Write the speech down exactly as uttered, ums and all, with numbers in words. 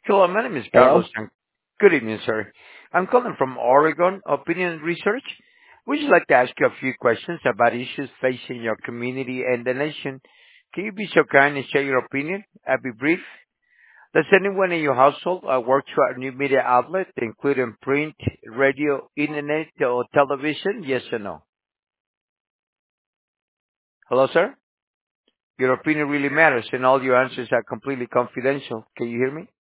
Hello, my name is Carlos. Hello? and- Good evening, sir. I'm calling from Oregon Opinion Research. We'd just like to ask you a few questions about issues facing your community and the nation. Can you be so kind and share your opinion? I'll be brief. Does anyone in your household uh, work for a new media outlet, including print, radio, internet, or television? Yes or no? Hello, sir? Your opinion really matters, and all your answers are completely confidential. Can you hear me?